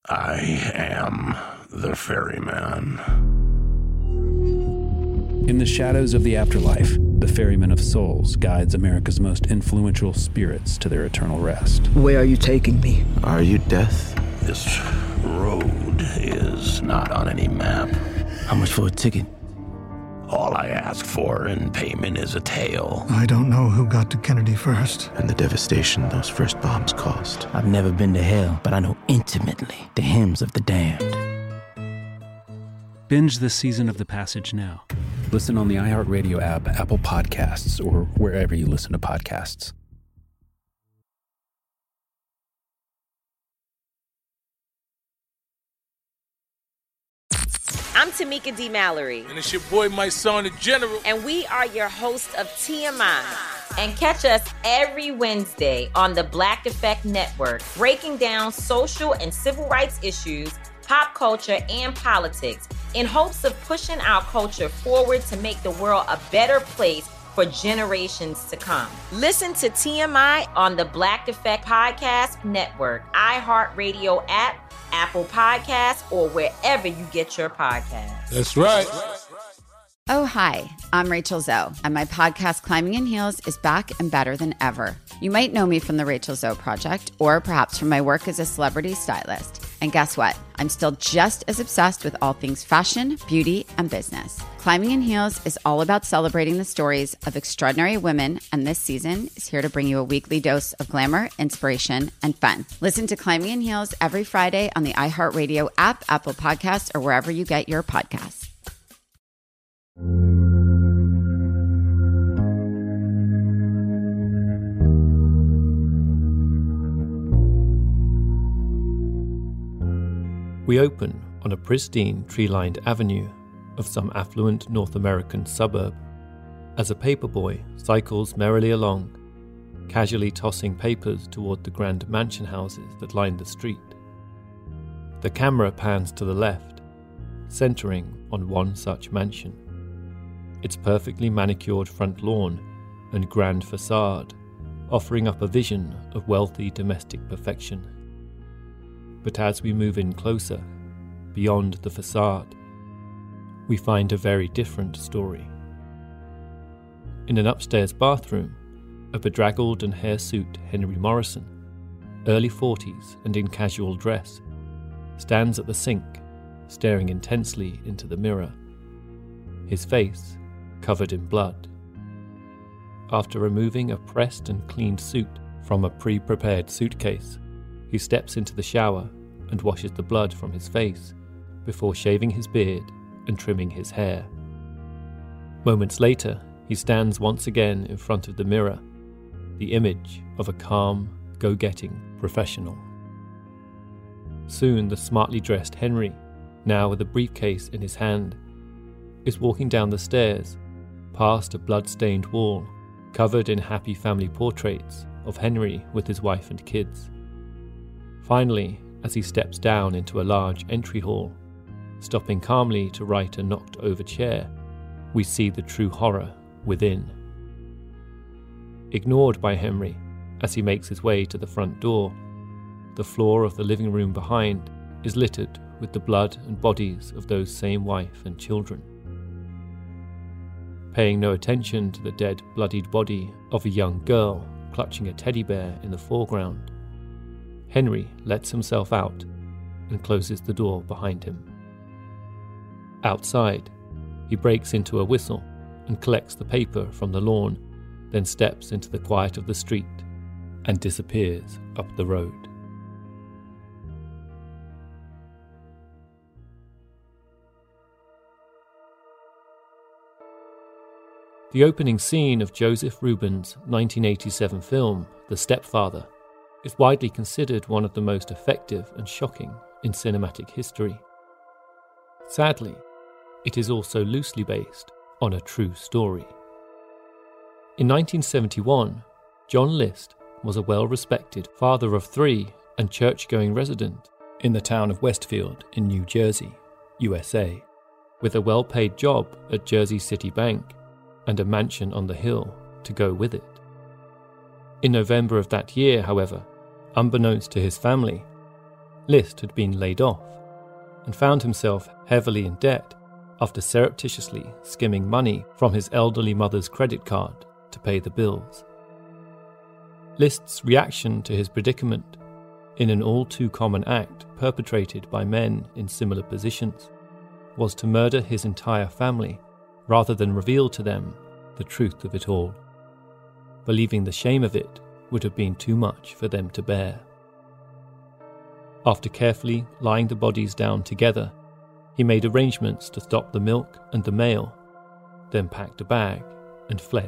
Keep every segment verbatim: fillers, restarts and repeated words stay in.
I am the ferryman. In the shadows of the afterlife, the Ferryman of Souls guides America's most influential spirits to their eternal rest. Where are you taking me? Are you death? This road is not on any map. How much for a ticket? All I ask for in payment is a tale. I don't know who got to Kennedy first. And the devastation those first bombs caused. I've never been to hell, but I know intimately the hymns of the damned. Binge this season of The Passage now. Listen on the iHeartRadio app, Apple Podcasts, or wherever you listen to podcasts. I'm Tamika D. Mallory. And it's your boy, my son, the General. And we are your hosts of T M I. And catch us every Wednesday on the Black Effect Network, breaking down social and civil rights issues, pop culture, and politics in hopes of pushing our culture forward to make the world a better place for generations to come. Listen to T M I on the Black Effect Podcast Network, iHeartRadio app, Apple Podcasts, or wherever you get your podcasts. That's right. Oh, hi, I'm Rachel Zoe, and my podcast, Climbing in Heels, is back and better than ever. You might know me from the Rachel Zoe Project, or perhaps from my work as a celebrity stylist. And guess what? I'm still just as obsessed with all things fashion, beauty, and business. Climbing in Heels is all about celebrating the stories of extraordinary women, and this season is here to bring you a weekly dose of glamour, inspiration, and fun. Listen to Climbing in Heels every Friday on the iHeartRadio app, Apple Podcasts, or wherever you get your podcasts. We open on a pristine tree-lined avenue of some affluent North American suburb as a paperboy cycles merrily along, casually tossing papers toward the grand mansion houses that line the street. The camera pans to the left, centering on one such mansion. Its perfectly manicured front lawn and grand facade offering up a vision of wealthy domestic perfection. But as we move in closer, beyond the facade, we find a very different story. In an upstairs bathroom, a bedraggled and hirsute Henry Morrison, early forties and in casual dress, stands at the sink, staring intensely into the mirror, his face covered in blood. After removing a pressed and cleaned suit from a pre-prepared suitcase, he steps into the shower and washes the blood from his face before shaving his beard and trimming his hair. Moments later, he stands once again in front of the mirror, the image of a calm, go-getting professional. Soon the smartly dressed Henry, now with a briefcase in his hand, is walking down the stairs, past a blood-stained wall covered in happy family portraits of Henry with his wife and kids. Finally, as he steps down into a large entry hall, stopping calmly to right a knocked-over chair, we see the true horror within. Ignored by Henry as he makes his way to the front door, the floor of the living room behind is littered with the blood and bodies of those same wife and children. Paying no attention to the dead, bloodied body of a young girl clutching a teddy bear in the foreground, Henry lets himself out and closes the door behind him. Outside, he breaks into a whistle and collects the paper from the lawn, then steps into the quiet of the street and disappears up the road. The opening scene of Joseph Rubin's nineteen eighty-seven film, The Stepfather, is widely considered one of the most effective and shocking in cinematic history. Sadly, it is also loosely based on a true story. In nineteen seventy-one, John List was a well-respected father of three and church-going resident in the town of Westfield in New Jersey, U S A, with a well-paid job at Jersey City Bank and a mansion on the hill to go with it. In November of that year, however, unbeknownst to his family, List had been laid off and found himself heavily in debt after surreptitiously skimming money from his elderly mother's credit card to pay the bills. List's reaction to his predicament, in an all-too-common act perpetrated by men in similar positions, was to murder his entire family rather than reveal to them the truth of it all, believing the shame of it would have been too much for them to bear. After carefully lying the bodies down together, he made arrangements to stop the milk and the mail, then packed a bag and fled.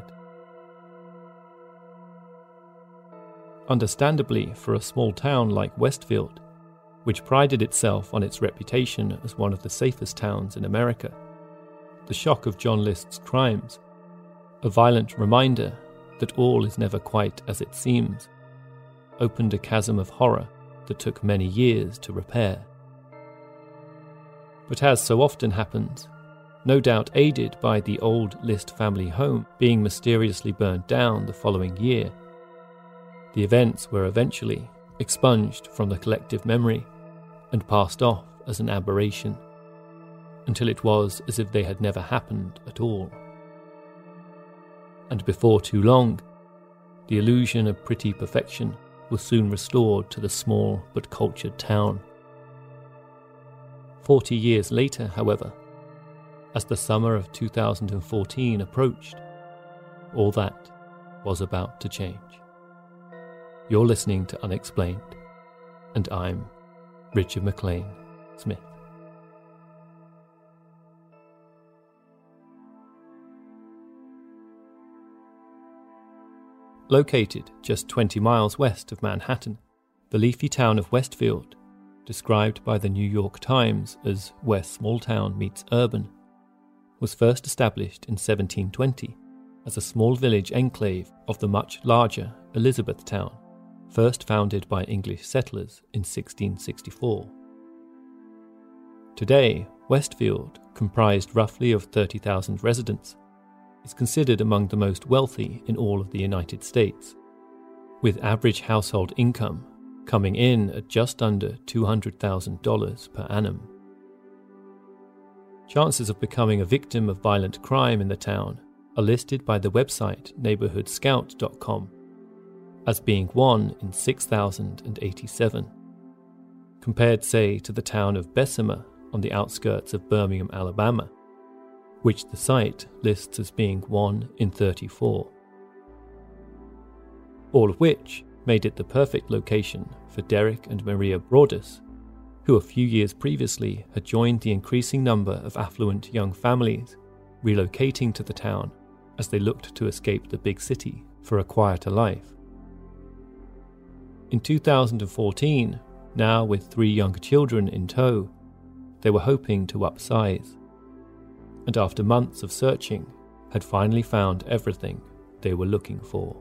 Understandably, for a small town like Westfield, which prided itself on its reputation as one of the safest towns in America, the shock of John List's crimes, a violent reminder that all is never quite as it seems, opened a chasm of horror that took many years to repair. But as so often happens, no doubt aided by the old List family home being mysteriously burned down the following year, the events were eventually expunged from the collective memory and passed off as an aberration, until it was as if they had never happened at all. And before too long, the illusion of pretty perfection was soon restored to the small but cultured town. Forty years later, however, as the summer of two thousand fourteen approached, all that was about to change. You're listening to Unexplained, and I'm Richard McLean Smith. Located just twenty miles west of Manhattan, the leafy town of Westfield, described by the New York Times as where small town meets urban, was first established in seventeen twenty as a small village enclave of the much larger Elizabethtown, first founded by English settlers in sixteen sixty-four. Today, Westfield, comprised roughly of thirty thousand residents, is considered among the most wealthy in all of the United States, with average household income coming in at just under two hundred thousand dollars per annum. Chances of becoming a victim of violent crime in the town are listed by the website neighborhood scout dot com as being one in six thousand eighty-seven, compared, say, to the town of Bessemer on the outskirts of Birmingham, Alabama, which the site lists as being one in thirty-four. All of which made it the perfect location for Derek and Maria Broaddus, who a few years previously had joined the increasing number of affluent young families relocating to the town as they looked to escape the big city for a quieter life. In two thousand fourteen, now with three young children in tow, they were hoping to upsize, and after months of searching, had finally found everything they were looking for.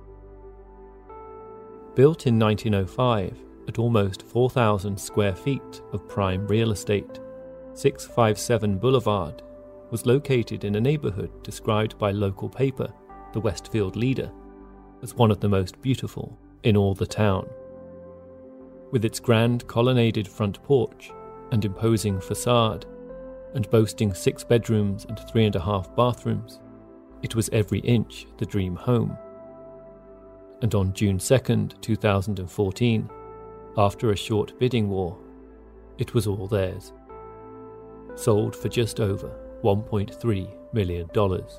Built in nineteen oh five at almost four thousand square feet of prime real estate, six fifty-seven Boulevard was located in a neighborhood described by local paper, the Westfield Leader, as one of the most beautiful in all the town. With its grand colonnaded front porch and imposing facade, and boasting six bedrooms and three and a half bathrooms, it was every inch the dream home. And on June second, two thousand fourteen, after a short bidding war, it was all theirs. Sold for just over one point three million dollars.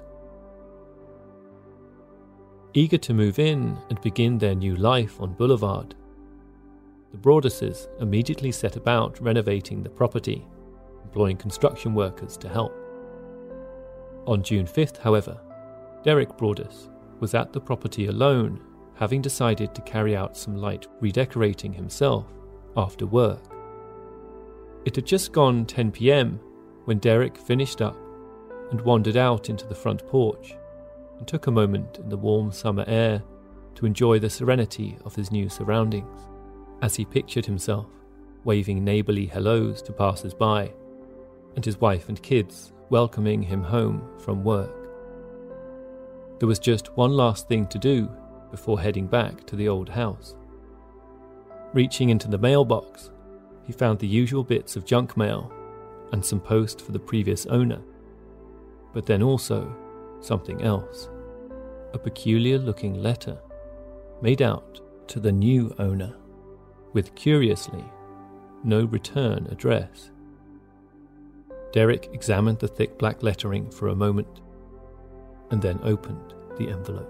Eager to move in and begin their new life on Boulevard, the Broadduses immediately set about renovating the property, employing construction workers to help. On June fifth, however, Derek Broaddus was at the property alone, having decided to carry out some light redecorating himself after work. It had just gone ten p.m. when Derek finished up and wandered out into the front porch and took a moment in the warm summer air to enjoy the serenity of his new surroundings, as he pictured himself waving neighbourly hellos to passers-by and his wife and kids welcoming him home from work. There was just one last thing to do before heading back to the old house. Reaching into the mailbox, he found the usual bits of junk mail and some post for the previous owner, but then also something else, a peculiar-looking letter made out to the new owner, with, curiously, no return address. Derek examined the thick black lettering for a moment, and then opened the envelope.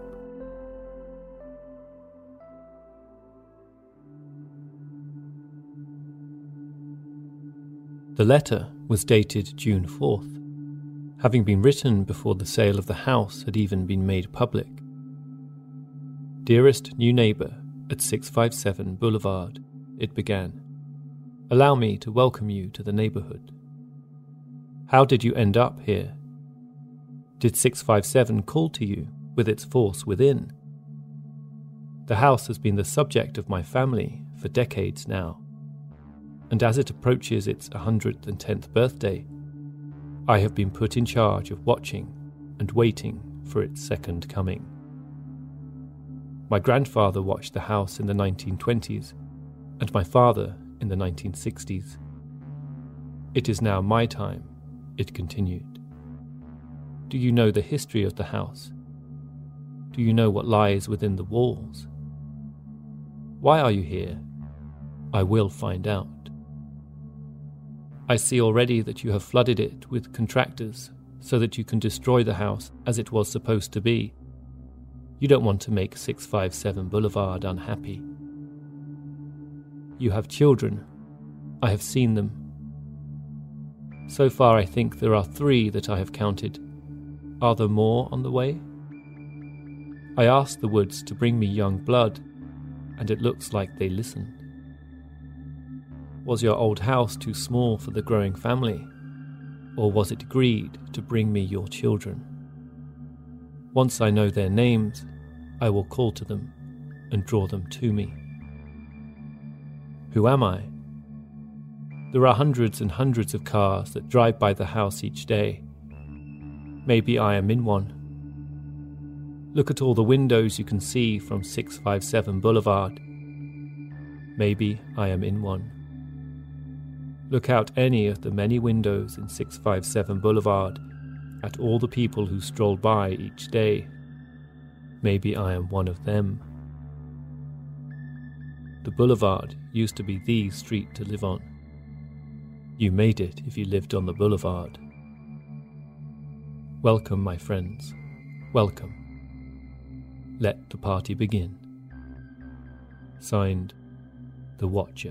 The letter was dated June fourth, having been written before the sale of the house had even been made public. Dearest new neighbour at six fifty-seven Boulevard, it began. Allow me to welcome you to the neighbourhood. How did you end up here? Did six fifty-seven call to you with its force within? The house has been the subject of my family for decades now, and as it approaches its one hundred tenth birthday, I have been put in charge of watching and waiting for its second coming. My grandfather watched the house in the nineteen twenties, and my father in the nineteen sixties. It is now my time, it continued. Do you know the history of the house? Do you know what lies within the walls? Why are you here? I will find out. I see already that you have flooded it with contractors so that you can destroy the house as it was supposed to be. You don't want to make six fifty-seven Boulevard unhappy. You have children. I have seen them. So far I think there are three that I have counted. Are there more on the way? I asked the woods to bring me young blood, and it looks like they listened. Was your old house too small for the growing family? Or was it greed to bring me your children? Once I know their names, I will call to them and draw them to me. Who am I? There are hundreds and hundreds of cars that drive by the house each day. Maybe I am in one. Look at all the windows you can see from six fifty-seven Boulevard. Maybe I am in one. Look out any of the many windows in six fifty-seven Boulevard at all the people who stroll by each day. Maybe I am one of them. The boulevard used to be the street to live on. You made it if you lived on the boulevard. Welcome, my friends. Welcome. Let the party begin. Signed, The Watcher.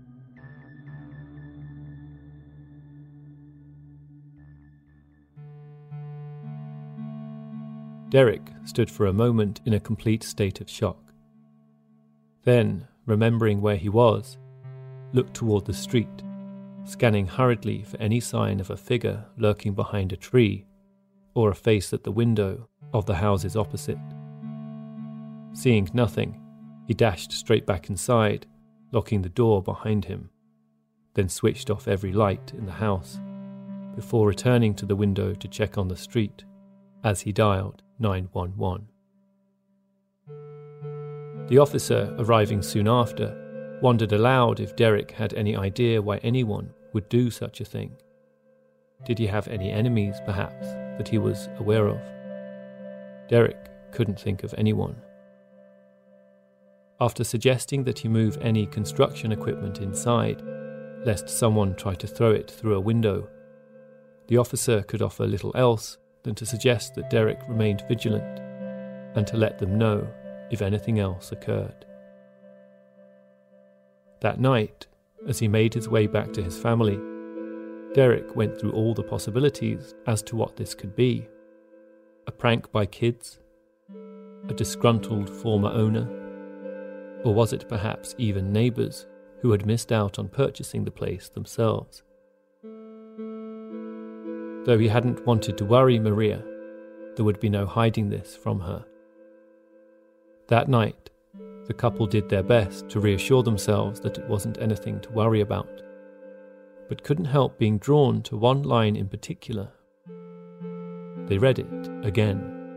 Derek stood for a moment in a complete state of shock. Then, remembering where he was, looked toward the street, scanning hurriedly for any sign of a figure lurking behind a tree or a face at the window of the houses opposite. Seeing nothing, he dashed straight back inside, locking the door behind him, then switched off every light in the house, before returning to the window to check on the street as he dialed nine one one. The officer, arriving soon after, wondered aloud if Derek had any idea why anyone would do such a thing. Did he have any enemies, perhaps, that he was aware of? Derek couldn't think of anyone. After suggesting that he move any construction equipment inside, lest someone try to throw it through a window, the officer could offer little else than to suggest that Derek remained vigilant and to let them know if anything else occurred. That night, as he made his way back to his family, Derek went through all the possibilities as to what this could be. A prank by kids? A disgruntled former owner? Or was it perhaps even neighbours who had missed out on purchasing the place themselves? Though he hadn't wanted to worry Maria, there would be no hiding this from her. That night, the couple did their best to reassure themselves that it wasn't anything to worry about, but couldn't help being drawn to one line in particular. They read it again.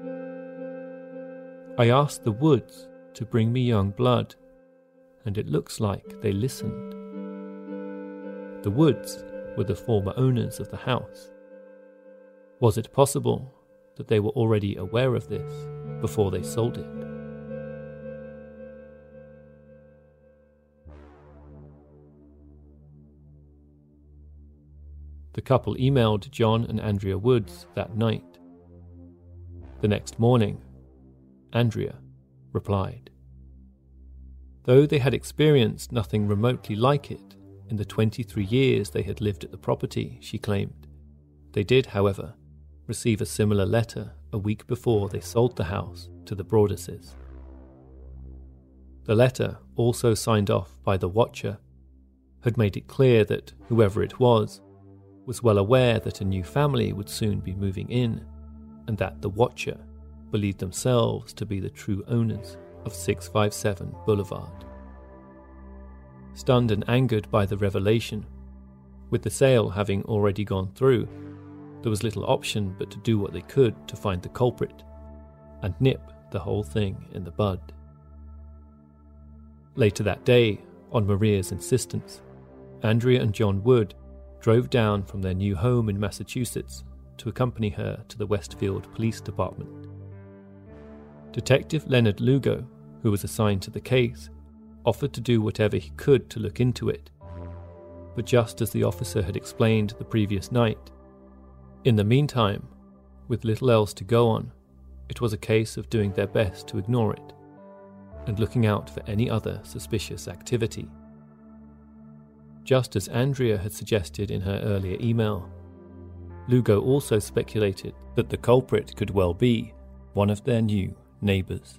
I asked the woods to bring me young blood, and it looks like they listened. the Woods were the former owners of the house. Was it possible that they were already aware of this before they sold it? The couple emailed John and Andrea Woods that night. The next morning, Andrea replied. Though they had experienced nothing remotely like it in the twenty-three years they had lived at the property, she claimed, they did, however, receive a similar letter a week before they sold the house to the Broaduses. The letter, also signed off by the Watcher, had made it clear that whoever it was was well aware that a new family would soon be moving in, and that the Watcher believed themselves to be the true owners of six five seven Boulevard. Stunned and angered by the revelation, with the sale having already gone through, there was little option but to do what they could to find the culprit and nip the whole thing in the bud. Later that day, on Maria's insistence, Andrea and John Wood drove down from their new home in Massachusetts to accompany her to the Westfield Police Department. Detective Leonard Lugo, who was assigned to the case, offered to do whatever he could to look into it. But just as the officer had explained the previous night, in the meantime, with little else to go on, it was a case of doing their best to ignore it and looking out for any other suspicious activity. Just as Andrea had suggested in her earlier email, Lugo also speculated that the culprit could well be one of their new neighbours.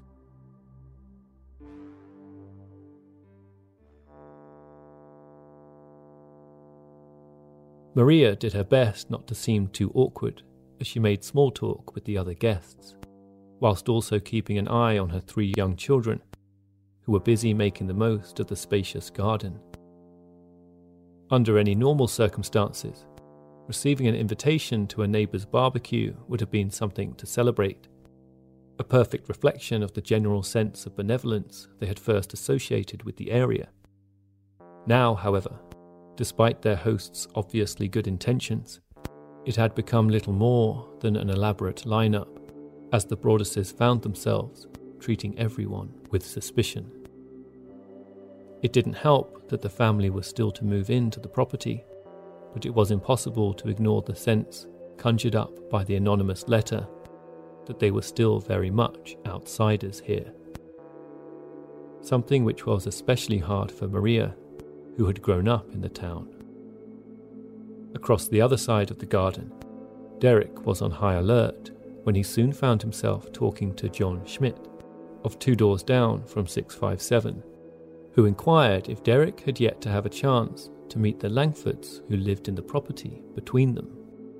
Maria did her best not to seem too awkward as she made small talk with the other guests, whilst also keeping an eye on her three young children, who were busy making the most of the spacious garden. Under any normal circumstances, receiving an invitation to a neighbour's barbecue would have been something to celebrate, a perfect reflection of the general sense of benevolence they had first associated with the area. Now, however, despite their host's obviously good intentions, it had become little more than an elaborate lineup, as the Broaduses found themselves treating everyone with suspicion. It didn't help that the family was still to move into the property, but it was impossible to ignore the sense conjured up by the anonymous letter that they were still very much outsiders here. Something which was especially hard for Maria, who had grown up in the town. Across the other side of the garden, Derek was on high alert when he soon found himself talking to John Schmidt, of two doors down from six five seven, who inquired if Derek had yet to have a chance to meet the Langfords who lived in the property between them.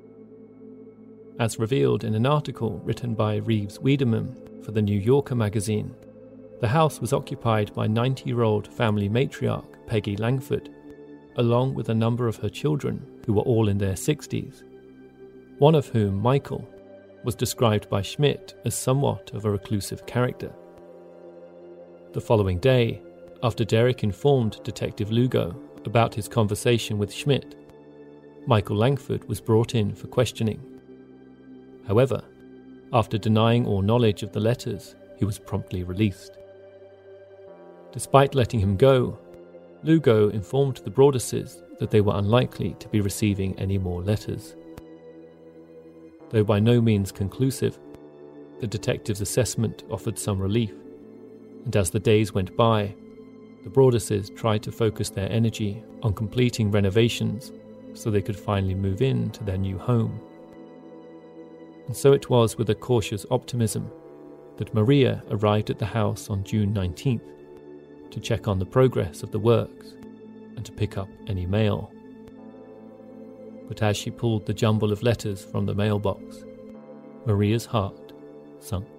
As revealed in an article written by Reeves Wiedemann for the New Yorker magazine, the house was occupied by ninety-year-old family matriarch Peggy Langford, along with a number of her children who were all in their sixties, one of whom, Michael, was described by Schmidt as somewhat of a reclusive character. The following day, after Derek informed Detective Lugo about his conversation with Schmidt, Michael Langford was brought in for questioning. However, after denying all knowledge of the letters, he was promptly released. Despite letting him go, Lugo informed the Broaduses that they were unlikely to be receiving any more letters. Though by no means conclusive, the detective's assessment offered some relief, and as the days went by, the Broaduses tried to focus their energy on completing renovations so they could finally move in to their new home. And so it was with a cautious optimism that Maria arrived at the house on June nineteenth to check on the progress of the works and to pick up any mail. But as she pulled the jumble of letters from the mailbox, Maria's heart sunk.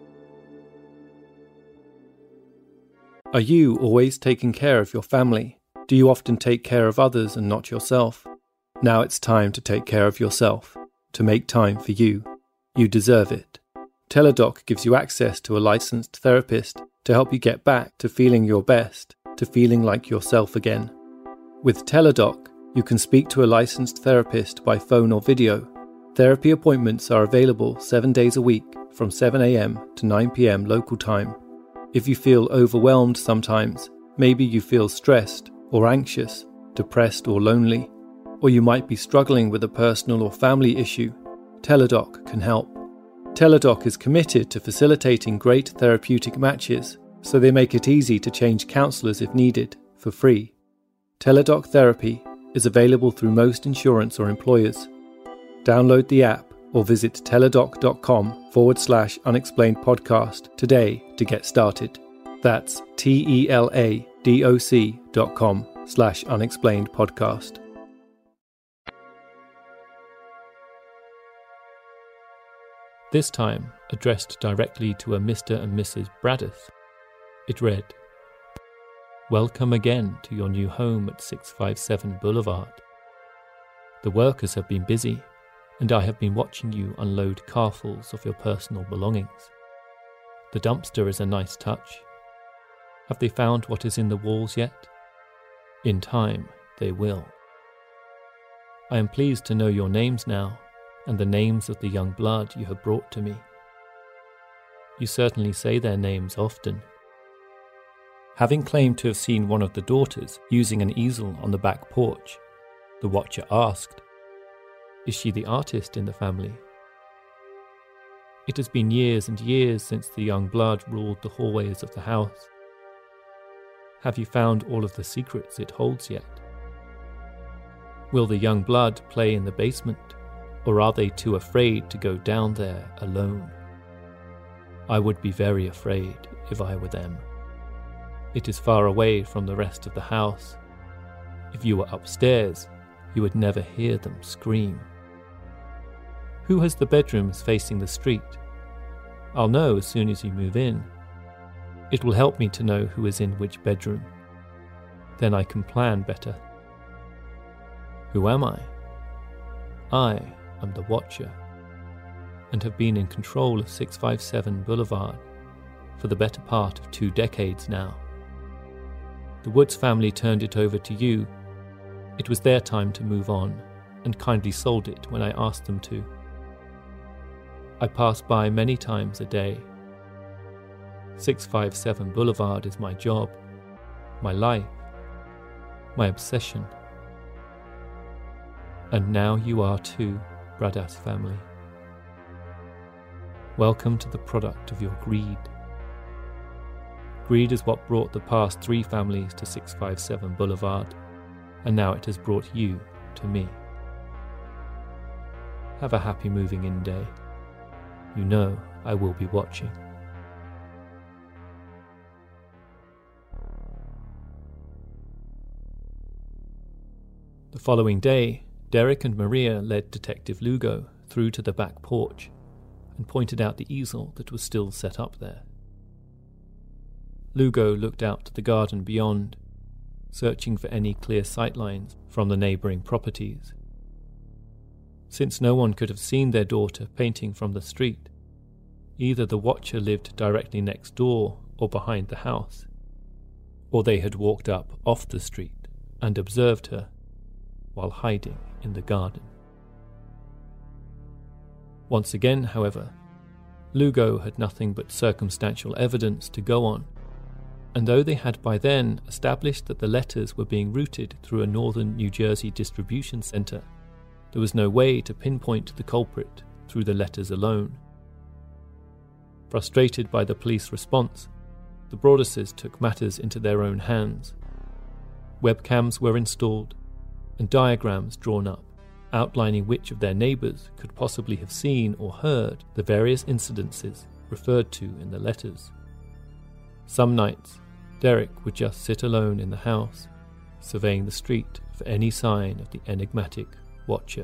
Are you always taking care of your family? Do you often take care of others and not yourself? Now it's time to take care of yourself, to make time for you. You deserve it. Teladoc gives you access to a licensed therapist to help you get back to feeling your best, to feeling like yourself again. With Teladoc, You can speak to a licensed therapist by phone or video. Therapy appointments are available seven days a week from seven a.m. to nine p.m. local time. If you feel overwhelmed sometimes, maybe you feel stressed or anxious, depressed or lonely, or you might be struggling with a personal or family issue, Teladoc can help. Teladoc is committed to facilitating great therapeutic matches, so they make it easy to change counsellors if needed, for free. Teladoc Therapy is available through most insurance or employers. Download the app or visit teladoc.com forward slash unexplained podcast today to get started. That's T-E-L-A-D-O-C dot com slash unexplained podcast. This time addressed directly to a Mister and Missus Braddoth. It read, "Welcome again to your new home at six fifty-seven Boulevard. The workers have been busy, and I have been watching you unload carfuls of your personal belongings. The dumpster is a nice touch. Have they found what is in the walls yet? In time, they will. I am pleased to know your names now, and the names of the young blood you have brought to me. You certainly say their names often." Having claimed to have seen one of the daughters using an easel on the back porch, the watcher asked, "Is she the artist in the family?" It has been years and years since the young blood ruled the hallways of the house. Have you found all of the secrets it holds yet? Will the young blood play in the basement, or are they too afraid to go down there alone? I would be very afraid if I were them. It is far away from the rest of the house. If you were upstairs, you would never hear them scream. Who has the bedrooms facing the street? I'll know as soon as you move in. It will help me to know who is in which bedroom. Then I can plan better. Who am I? I am the Watcher, and have been in control of six fifty-seven Boulevard for the better part of two decades now. The Woods family turned it over to you. It was their time to move on, and kindly sold it when I asked them to. I pass by many times a day. six fifty-seven Boulevard is my job, my life, my obsession. And now you are too, Braddoth family. Welcome to the product of your greed. Greed is what brought the past three families to six fifty-seven Boulevard, and now it has brought you to me. Have a happy moving in day. You know I will be watching. The following day, Derek and Maria led Detective Lugo through to the back porch and pointed out the easel that was still set up there. Lugo looked out to the garden beyond, searching for any clear sightlines from the neighbouring properties. Since no one could have seen their daughter painting from the street, either the Watcher lived directly next door or behind the house, or they had walked up off the street and observed her while hiding in the garden. Once again, however, Lugo had nothing but circumstantial evidence to go on, and though they had by then established that the letters were being routed through a northern New Jersey distribution centre, there was no way to pinpoint the culprit through the letters alone. Frustrated by the police response, the Broaddus's took matters into their own hands. Webcams were installed, and diagrams drawn up, outlining which of their neighbours could possibly have seen or heard the various incidences referred to in the letters. Some nights, Derek would just sit alone in the house, surveying the street for any sign of the enigmatic Watcher.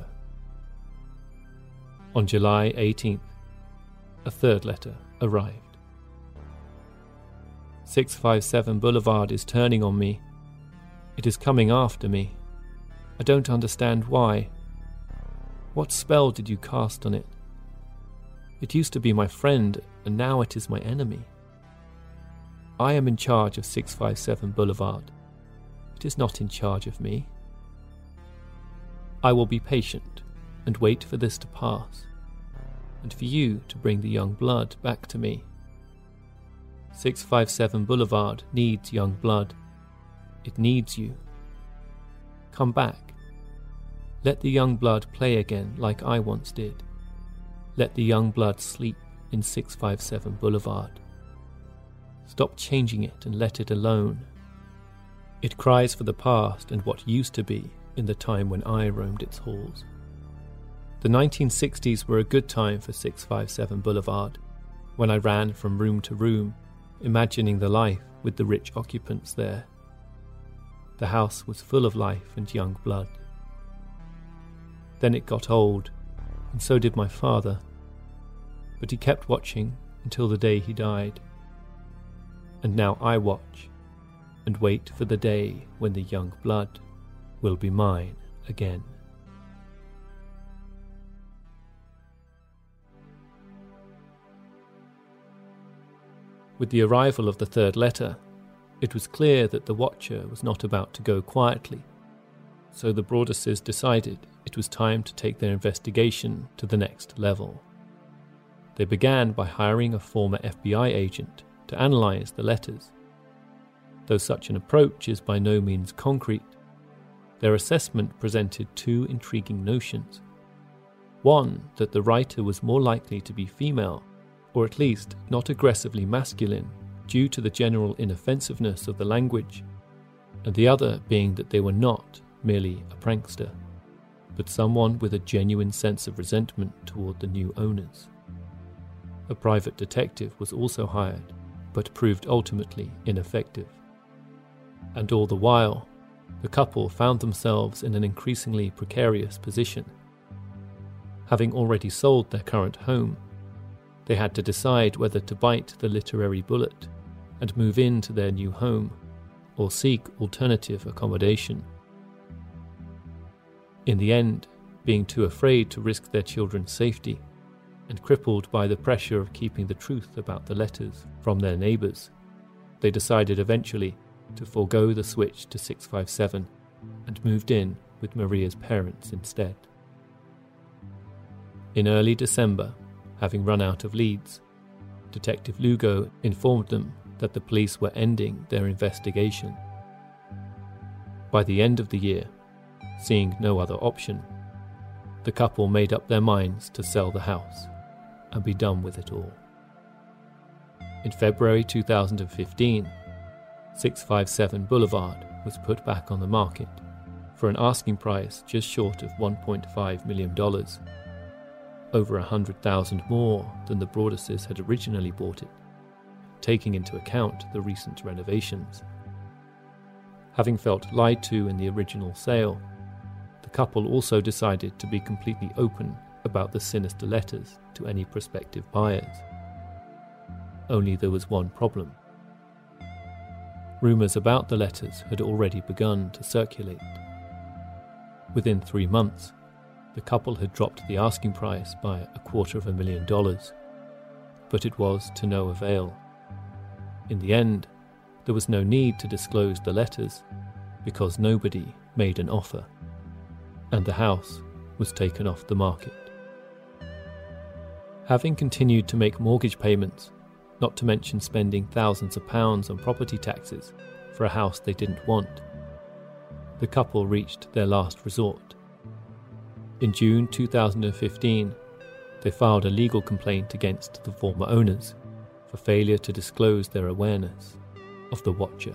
On July eighteenth, a third letter arrived. six fifty-seven Boulevard is turning on me. It is coming after me. I don't understand why. What spell did you cast on it? It used to be my friend, and now it is my enemy. I am in charge of six fifty-seven Boulevard. It is not in charge of me. I will be patient and wait for this to pass, and for you to bring the young blood back to me. six fifty-seven Boulevard needs young blood. It needs you. Come back. Let the young blood play again like I once did. Let the young blood sleep in six fifty-seven Boulevard. Stop changing it and let it alone. It cries for the past and what used to be in the time when I roamed its halls. The nineteen sixties were a good time for six fifty-seven Boulevard, when I ran from room to room, imagining the life with the rich occupants there. The house was full of life and young blood. Then it got old, and so did my father, but he kept watching until the day he died. And now I watch and wait for the day when the young blood will be mine again. With the arrival of the third letter, it was clear that the Watcher was not about to go quietly, so the Broaduses decided it was time to take their investigation to the next level. They began by hiring a former F B I agent to analyse the letters. Though such an approach is by no means concrete, their assessment presented two intriguing notions. One, that the writer was more likely to be female, or at least not aggressively masculine, due to the general inoffensiveness of the language, and the other being that they were not merely a prankster, but someone with a genuine sense of resentment toward the new owners. A private detective was also hired, but proved ultimately ineffective. And all the while, the couple found themselves in an increasingly precarious position. Having already sold their current home, they had to decide whether to bite the literary bullet and move into their new home, or seek alternative accommodation. In the end, being too afraid to risk their children's safety, and crippled by the pressure of keeping the truth about the letters from their neighbours, they decided eventually to forego the switch to six fifty-seven and moved in with Maria's parents instead. In early December, having run out of leads, Detective Lugo informed them that the police were ending their investigation. By the end of the year, seeing no other option, the couple made up their minds to sell the house and be done with it all. In February two thousand fifteen, six fifty-seven Boulevard was put back on the market for an asking price just short of one point five million dollars, over one hundred thousand dollars more than the Broaduses had originally bought it, taking into account the recent renovations. Having felt lied to in the original sale, the couple also decided to be completely open about the sinister letters to any prospective buyers. Only there was one problem. Rumours about the letters had already begun to circulate. Within three months, the couple had dropped the asking price by a quarter of a million dollars, but it was to no avail. In the end, there was no need to disclose the letters because nobody made an offer, and the house was taken off the market. Having continued to make mortgage payments, not to mention spending thousands of pounds on property taxes for a house they didn't want, the couple reached their last resort. In June two thousand fifteen, they filed a legal complaint against the former owners for failure to disclose their awareness of the Watcher.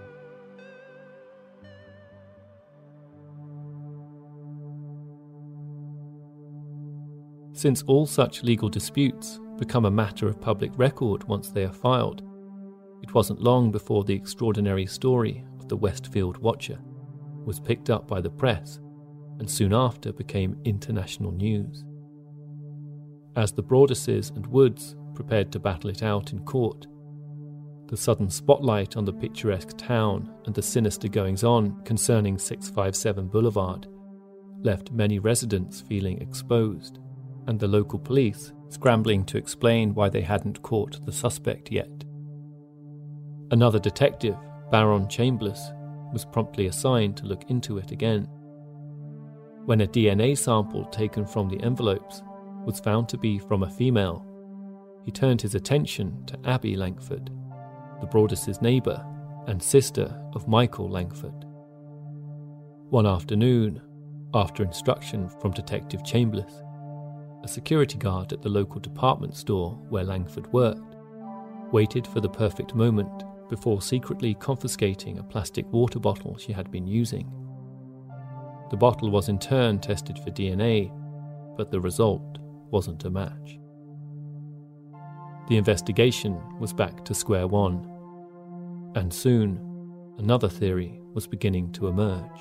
Since all such legal disputes become a matter of public record once they are filed, it wasn't long before the extraordinary story of the Westfield Watcher was picked up by the press and soon after became international news. As the Broaduses and Woods prepared to battle it out in court, the sudden spotlight on the picturesque town and the sinister goings-on concerning six fifty-seven Boulevard left many residents feeling exposed, and the local police scrambling to explain why they hadn't caught the suspect yet. Another detective, Baron Chambliss, was promptly assigned to look into it again. when a D N A sample taken from the envelopes was found to be from a female, he turned his attention to Abby Langford, the Broaddus' neighbour and sister of Michael Langford. One afternoon, after instruction from Detective Chambliss, a security guard at the local department store where Langford worked waited for the perfect moment before secretly confiscating a plastic water bottle she had been using. The bottle was in turn tested for D N A, but the result wasn't a match. The investigation was back to square one, and soon another theory was beginning to emerge.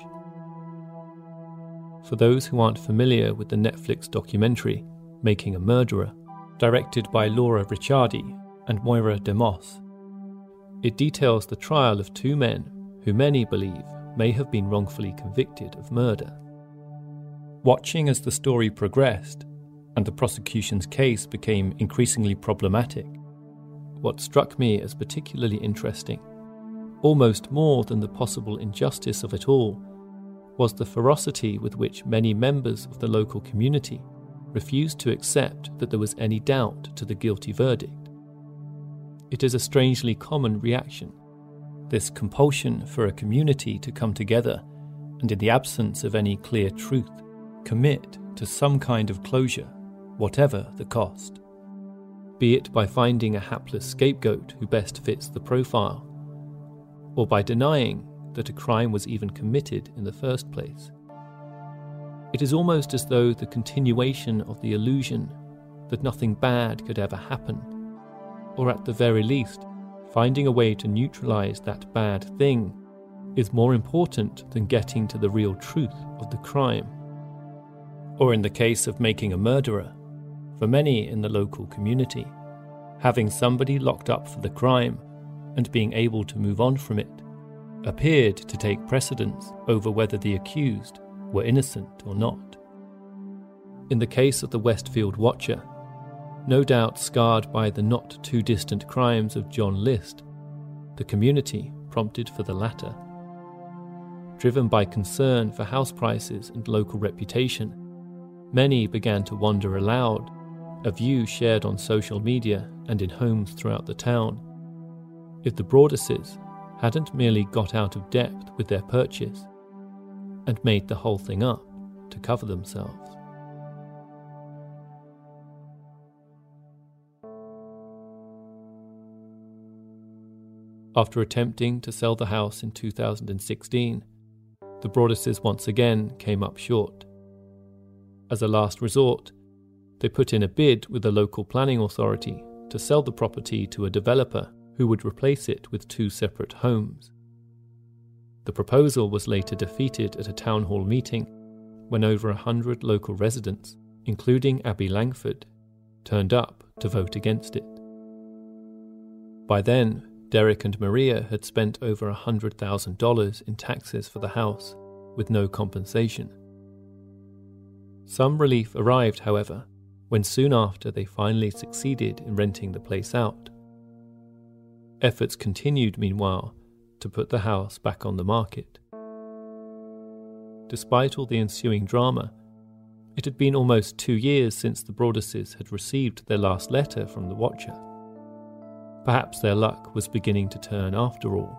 For those who aren't familiar with the Netflix documentary Making a Murderer, directed by Laura Ricciardi and Moira DeMoss, it details the trial of two men who many believe may have been wrongfully convicted of murder. Watching as the story progressed and the prosecution's case became increasingly problematic, what struck me as particularly interesting, almost more than the possible injustice of it all, was the ferocity with which many members of the local community refused to accept that there was any doubt to the guilty verdict. It is a strangely common reaction, this compulsion for a community to come together and, in the absence of any clear truth, commit to some kind of closure, whatever the cost. Be it by finding a hapless scapegoat who best fits the profile, or by denying that a crime was even committed in the first place. It is almost as though the continuation of the illusion that nothing bad could ever happen, or at the very least, finding a way to neutralize that bad thing, is more important than getting to the real truth of the crime. Or in the case of Making a Murderer, for many in the local community, having somebody locked up for the crime and being able to move on from it appeared to take precedence over whether the accused were innocent or not. In the case of the Westfield Watcher, no doubt scarred by the not-too-distant crimes of John List, the community prompted for the latter. Driven by concern for house prices and local reputation, many began to wonder aloud, a view shared on social media and in homes throughout the town, if the Broadduses hadn't merely got out of depth with their purchase and made the whole thing up to cover themselves. After attempting to sell the house in two thousand sixteen, the Broadduses once again came up short. As a last resort, they put in a bid with the local planning authority to sell the property to a developer who would replace it with two separate homes. The proposal was later defeated at a town hall meeting when over a hundred local residents, including Abby Langford, turned up to vote against it. By then, Derek and Maria had spent over one hundred thousand dollars in taxes for the house, with no compensation. Some relief arrived, however, when soon after they finally succeeded in renting the place out. Efforts continued, meanwhile, to put the house back on the market. Despite all the ensuing drama, it had been almost two years since the Broadduses had received their last letter from the Watcher. Perhaps their luck was beginning to turn after all.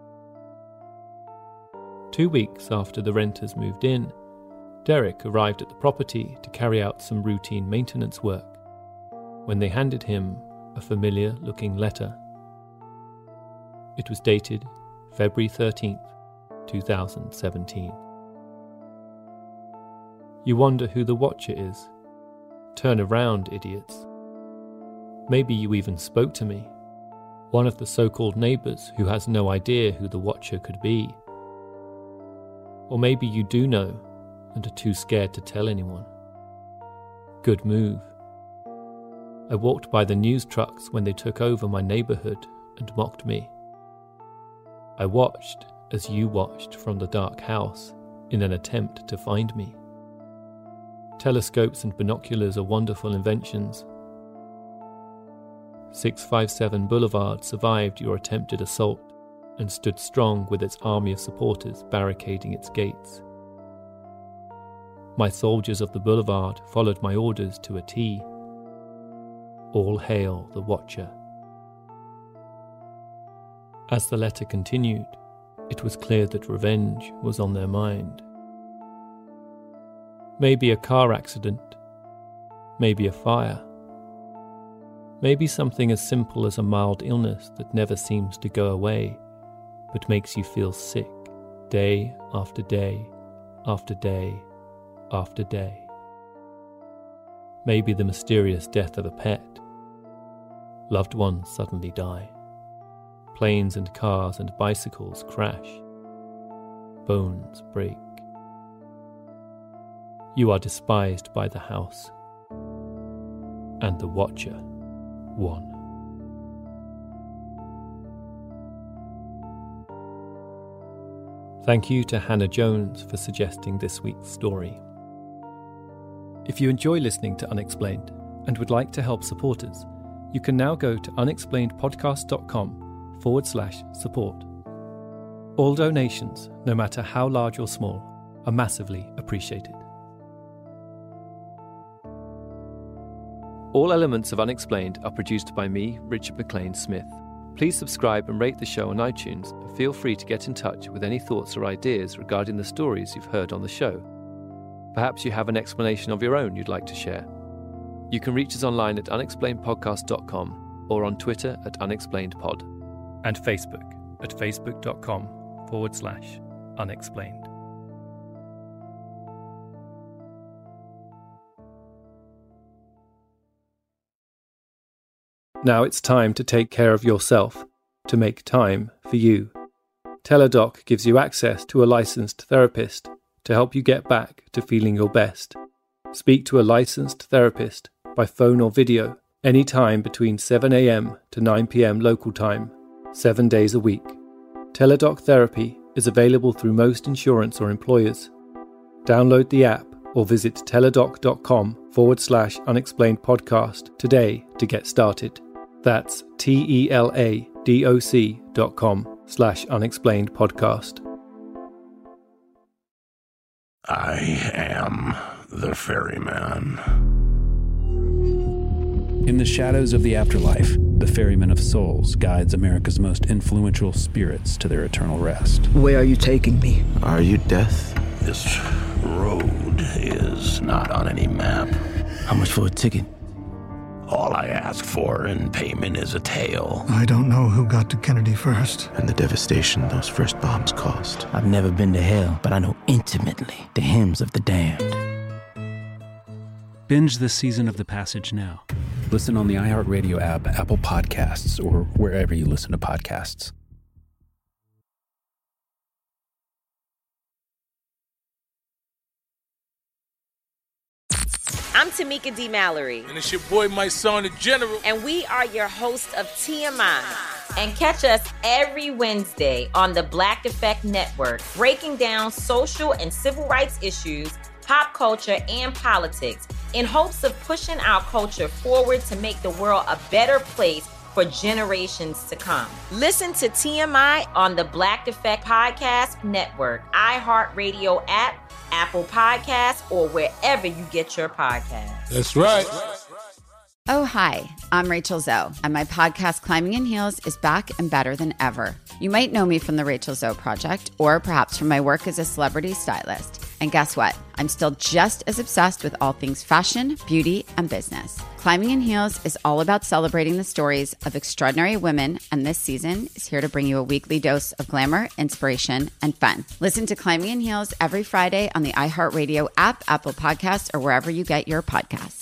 Two weeks after the renters moved in, Derek arrived at the property to carry out some routine maintenance work, when they handed him a familiar-looking letter. It was dated February thirteenth, two thousand seventeen. You wonder who the Watcher is? Turn around, idiots. Maybe you even spoke to me, one of the so-called neighbours who has no idea who the Watcher could be. Or maybe you do know and are too scared to tell anyone. Good move. I walked by the news trucks when they took over my neighbourhood and mocked me. I watched as you watched from the dark house in an attempt to find me. Telescopes and binoculars are wonderful inventions. six fifty-seven Boulevard survived your attempted assault and stood strong with its army of supporters barricading its gates. My soldiers of the boulevard followed my orders to a T. All hail the Watcher. As the letter continued, it was clear that revenge was on their mind. Maybe a car accident, maybe a fire, maybe something as simple as a mild illness that never seems to go away, but makes you feel sick day after day after day after day. Maybe the mysterious death of a pet. Loved ones suddenly die. Planes and cars and bicycles crash. Bones break. You are despised by the house. And the Watcher won. Thank you to Hannah Jones for suggesting this week's story. If you enjoy listening to Unexplained and would like to help support us, you can now go to unexplainedpodcast.com forward slash support. All donations, no matter how large or small, are massively appreciated. All elements of Unexplained are produced by me, Richard McLean Smith. Please subscribe and rate the show on iTunes, and feel free to get in touch with any thoughts or ideas regarding the stories you've heard on the show. Perhaps you have an explanation of your own you'd like to share. You can reach us online at unexplained podcast dot com or on Twitter at unexplainedpod, and Facebook at facebook.com forward slash unexplained. Now it's time to take care of yourself, to make time for you. Teladoc gives you access to a licensed therapist to help you get back to feeling your best. Speak to a licensed therapist by phone or video anytime between seven a.m. to nine p.m. local time, seven days a week. Teladoc Therapy is available through most insurance or employers. Download the app or visit teladoc.com forward slash unexplained podcast today to get started. That's T-E-L-A-D-O-C dot com slash unexplained podcast. I am the ferryman. In the shadows of the afterlife, the Ferryman of Souls guides America's most influential spirits to their eternal rest. Where are you taking me? Are you death? This road is not on any map. How much for a ticket? All I ask for in payment is a tale. I don't know who got to Kennedy first. And the devastation those first bombs caused. I've never been to hell, but I know intimately the hymns of the damned. Binge this season of The Passage now. Listen on the iHeartRadio app, Apple Podcasts, or wherever you listen to podcasts. I'm Tamika D. Mallory. And it's your boy, my son, the General. And we are your hosts of T M I. And catch us every Wednesday on the Black Effect Network, breaking down social and civil rights issues, pop culture, and politics in hopes of pushing our culture forward to make the world a better place for generations to come. Listen to T M I on the Black Effect Podcast Network, iHeartRadio app, Apple Podcasts, or wherever you get your podcasts. That's right. Oh, hi, I'm Rachel Zoe, and my podcast, Climbing in Heels, is back and better than ever. You might know me from the Rachel Zoe Project, or perhaps from my work as a celebrity stylist. And guess what? I'm still just as obsessed with all things fashion, beauty, and business. Climbing in Heels is all about celebrating the stories of extraordinary women, and this season is here to bring you a weekly dose of glamour, inspiration, and fun. Listen to Climbing in Heels every Friday on the iHeartRadio app, Apple Podcasts, or wherever you get your podcasts.